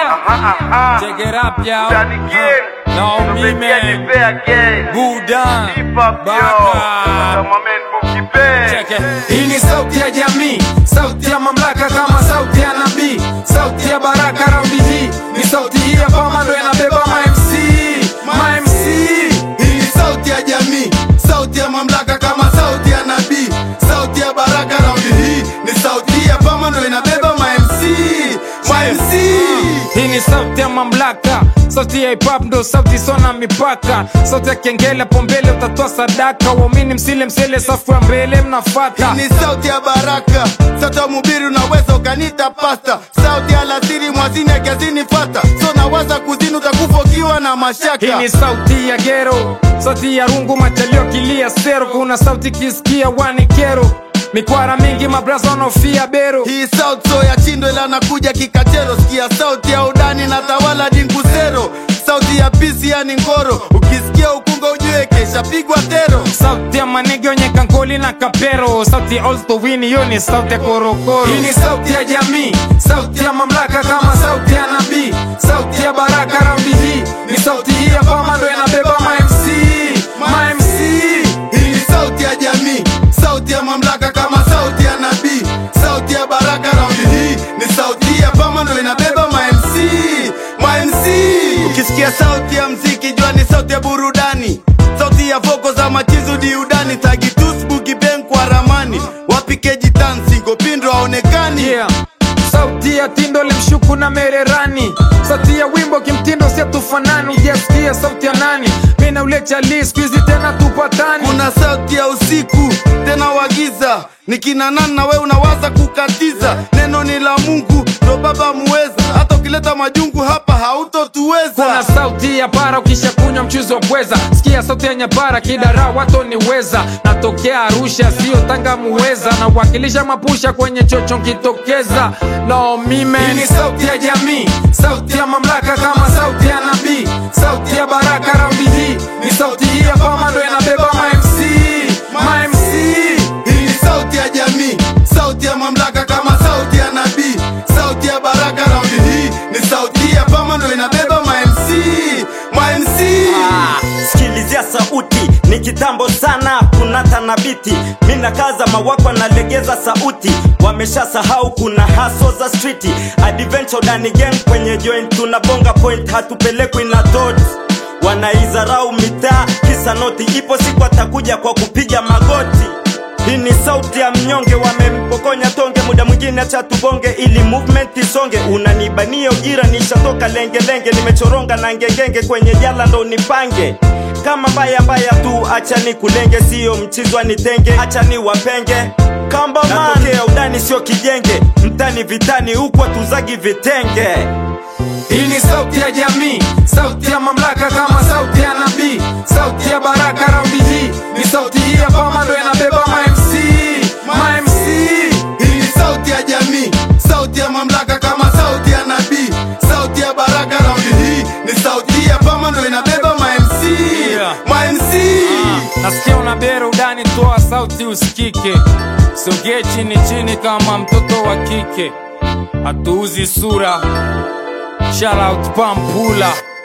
Check it up, yo. No, me, man. Buddha. Baka. Check it. Hii ni sauti ya jamii, sauti ya mamlaka kama sauti ya nabii, sauti ya baraka raundi hii. Ni sauti hii ya Pama ndo inabeba ma-MC. Hii ni sauti ya jamii, sauti ya mamlaka kama sauti ya nabii, sauti ya baraka raundi hii. Ni sauti ya Pama ndo inabeba ma-MC. Hii ni sauti ya mamlaka, sauti ya hip-hop ndo sauti sona mipaka, sauti ya kengele pombele utatoa sadaka, waamini msile msele safu ya mbele mnafata. Hii ni sauti ya baraka, sauti ya mhubiri unaweza ukanita pasta, sauti ya alasiri mwazini ya kazini fata, so nawaza kuzini utakufa ukiwa na mashaka. Hii ni sauti ya gero, sauti ya rungu machalio kilia sero, kuna sauti kisikia wani kero, mikwara mingi mabraza wanofia bero. Hii sauti so ya chindo ila nakuja kikachero, sikia sauti ya udani na tawala dingusero, sauti ya pisi ya ningoro, ukisikia ukunga ujue kesha pigwa tero. Sauti ya manege onye kankoli na kapero, sauti ya Olsto Wini yo ni sauti ya korokoro. Hii ni sauti ya jamii, sauti ya mamlaka kama sauti ya nabii, sauti ya baraka raundi hii. Ni sauti hii ya Pama ndo inabeba ma-MC. Hii ni sauti ya jamii, sauti ya mamlaka kama sauti ya nabii, sauti ya baraka raundi hii. Ni sauti ya Pama ndo inabeba ma-MC. Ukisikia sauti ya mziki jua ni sauti ya burudani, sauti ya voko za machizu diudani, tagitus bugi ben kwa ramani, wapikeji tansingo pindro haonekani. Sauti ya tindo limshuku na mererani, sauti ya wimbo kimtindo siya tufanani, ujasikia sauti ya nani, mina ulecha liskizi tena tupatani. Kuna sauti ya usiku tena wagiza, nikina nani na we unawaza kukatiza, neno ni la Mungu ndo baba muweza, hata ukileta majungu hapa hautotuweza. Kuna sauti ya para ukisha kunywa mchuzi wa pweza, sikia sauti ya nyapara kidara wato niweza, natokea Arusha sio Tanga muweza, na wakilisha mapusha kwenye chocho kitokeza. No mime. Hii ni sauti ya jamii, sauti ya mamlaka kama sauti ya nabii, sauti ya baraka raundi hii. Ni sauti hii ya Pama ndo inabeba ma-MC. Hii ni sauti ya jamii, sauti ya mamlaka kama sauti ya nabii, sauti ya baraka raundi hii. Ni sauti ya Pama ndo inabeba ma-MC. Sikilizia sauti ni kitambo sana kuna tanabiti, mina kaza mawakwa na legeza sauti, wamesha sahau kuna haso za streeti, adventure dani gang kwenye joint tunabonga point, hatupelekwi na thoughts, wanaizarau mitaa kisa noti, ipo siku atakuja kwa kupiga magoti. Hii ni sauti ya mnyonge, wamempokonya tonge, muda mwingine acha tubonge ili movement isonge, unanibania ujira nishatoka lenge, nimechoronga na ngengenge kwenye jala ndo nipange, kama mbaya tu acha ni kulenge, sio mchizwa nitenge, acha ni wapenge kamba man, natokea udani sio kijenge, mtani vitani huku tuzagi vitenge. Hii ni sauti ya jamii, sauti ya mamlaka kama sauti ya nabii, sauti ya baraka raundi hii. Ni sauti hii ya Pama ndo inabeba ma-MC. Hii ni sauti ya jamii, sauti ya mamlaka kama sauti ya nabii, sauti ya baraka raundi hii. Ni sauti ya Pama ndo inabeba ma-MC. Nasikia unabera udani, toa sauti usikike, sogea chini kama mtoto wa kike, hatuuzi sura. Shout out Pampula.